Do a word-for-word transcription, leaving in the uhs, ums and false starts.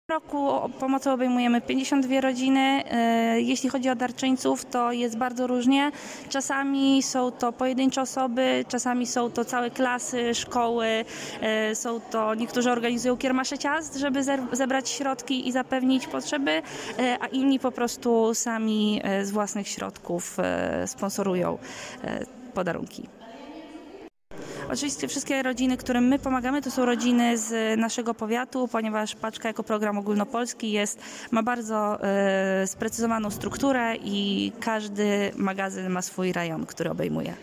W roku pomocą obejmujemy pięćdziesiąt dwie rodziny. Jeśli chodzi o darczyńców, to jest bardzo różnie. Czasami są to pojedyncze osoby, czasami są to całe klasy, szkoły, są to niektórzy organizują kiermasze ciast, żeby zebrać środki i zapewnić potrzeby, a inni po prostu sami z własnych środków sponsorują podarunki. Oczywiście wszystkie rodziny, którym my pomagamy, to są rodziny z naszego powiatu, ponieważ Paczka jako program ogólnopolski jest, ma bardzo e, sprecyzowaną strukturę i każdy magazyn ma swój rejon, który obejmuje.